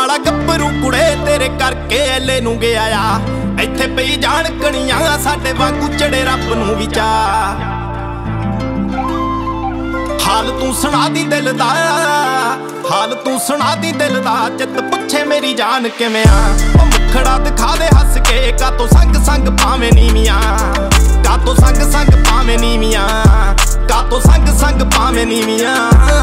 ਵਾਲਾ ਗੱਭਰੂ ਕੁੜੇ ਤੇਰੇ ਕਰਕੇ ਐਲੇ ਨੂੰ ਗਿਆ ਆ। ਇੱਥੇ ਪਈ ਜਾਣ ਕਣੀਆਂ ਸਾਡੇ ਵਾਂਗੂ ਚੜੇ ਰੱਬ ਨੂੰ ਵੀ ਚਾਹ। ਹਾਲ ਤੂੰ ਸੁਣਾ ਦੀ ਦਿਲ ਦਾ, ਹਾਲ ਤੂੰ ਸੁਣਾ ਦੀ ਦਿਲ ਦਾ। ਚਿੱਤ ਪੁੱਛੇ ਮੇਰੀ ਜਾਨ ਕਿਵੇਂ ਆ। ਉਹ ਮੁਖੜਾ ਦਿਖਾ ਦੇ ਹੱਸ ਕੇ, ਕਾਤੋਂ ਸੰਗ ਸੰਗ ਪਾਵੇਂ ਨੀਵੀਆਂ, ਕਾਤੋਂ ਸੰਗ ਸੰਗ ਪਾਵੇਂ ਨੀਵੀਆਂ, ਕਾਤੋਂ ਸੰਗ ਸੰਗ ਪਾਵੇਂ ਨੀਵੀਆਂ।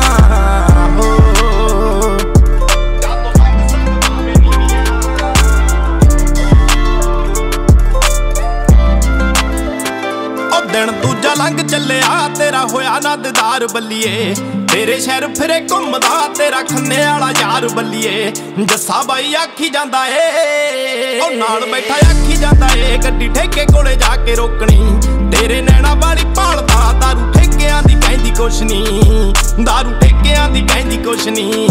ਦਿਨ ਦੂਜਾ ਲੰਘ ਚੱਲਿਆ ਤੇਰਾ ਹੋਇਆ ਨਾ ਦੀਦਾਰ ਬੱਲੀਏ। ਤੇਰੇ ਸ਼ਹਿਰ ਫਿਰੇ ਘੁੰਮਦਾ ਤੇਰਾ ਖੰਨੇ ਵਾਲਾ ਯਾਰ ਬੱਲੀਏ। ਜੱਸਾ ਬਾਈ ਆਖੀ ਜਾਂਦਾ ਏ, ਉਹ ਨਾਲ ਬੈਠਾ ਆਖੀ ਜਾਂਦਾ ਏ, ਗੱਡੀ ਠੇਕੇ ਕੋਲੇ ਜਾ ਕੇ ਰੋਕਣੀ। ਤੇਰੇ ਨੈਣਾ ਵਾਲੀ ਭਾਲਦਾ ਦਾਰੂ ਠੇਕਿਆਂ ਦੀ ਕਹਿੰਦੀ ਕੁਛ ਨੀ, ਦਾਰੂ ਠੇਕਿਆਂ ਦੀ ਕਹਿੰਦੀ ਕੁਛ ਨੀ।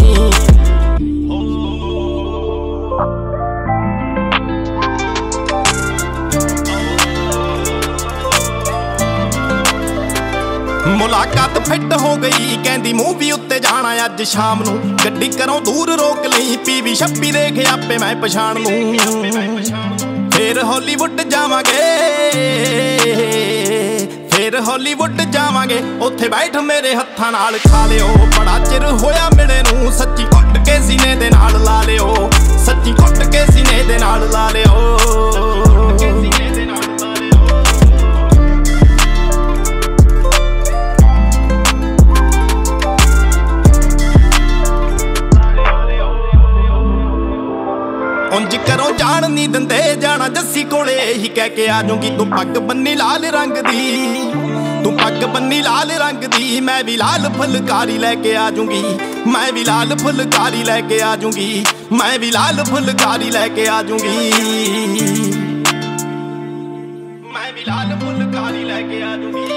ਮੁਲਾਕਾਤ ਫਿੱਟ ਹੋ ਗਈ, ਕਹਿੰਦੀ ਮੂਵੀ ਉੱਤੇ ਜਾਣਾ ਅੱਜ ਸ਼ਾਮ ਨੂੰ। ਗੱਡੀ ਘਰੋਂ ਦੂਰ ਰੋਕ ਲਈ, ਪੀਵੀ 26 ਦੇਖ ਆਪੇ ਮੈਂ ਪਛਾਣ ਲੂੰ। ਫੇਰ ਹਾਲੀਵੁੱਡ ਜਾਵਾਂਗੇ, ਫੇਰ ਹਾਲੀਵੁੱਡ ਜਾਵਾਂਗੇ। ਉੱਥੇ ਬੈਠ ਮੇਰੇ ਹੱਥਾਂ ਨਾਲ ਖਾ ਲਿਓ। ਬੜਾ ਚਿਰ ਹੋਇਆ ਮਿਲੇ ਨੂੰ, ਸੱਚੀ ਘੁੱਟ ਕੇ ਸੀਨੇ ਦੇ ਨਾਲ ਲਾ ਲਿਓ, ਸੱਚੀ ਘੁੱਟ ਕੇ ਸੀਨੇ ਦੇ ਨਾਲ ਲਾ ਲਿਓ। ਉਂਝ ਕਰੋ ਜਾਣ ਨੀ ਦਿੰਦੇ, ਜਾਣਾ ਜੱਸੀ ਕੋਲੇ ਇਹੀ ਕਹਿ ਕੇ ਆ ਜੂੰਗੀ। ਤੂੰ ਪੱਗ ਬੰਨੀ ਲਾਲ ਰੰਗ ਦੀ, ਤੂੰ ਪੱਗ ਬੰਨੀ ਲਾਲ ਰੰਗ ਦੀ। ਮੈਂ ਵੀ ਲਾਲ ਫੁਲਕਾਰੀ ਲੈ ਕੇ ਆ ਜੂੰਗੀ, ਮੈਂ ਵੀ ਲਾਲ ਫੁਲਕਾਰੀ ਲੈ ਕੇ ਆ ਜੂੰਗੀ, ਮੈਂ ਵੀ ਲਾਲ ਫੁਲਕਾਰੀ ਲੈ ਕੇ ਆ ਜੂੰਗੀ, ਮੈਂ ਵੀ ਲਾਲ ਫੁਲਕਾਰੀ ਲੈ ਕੇ ਆ ਜੂੰਗੀ।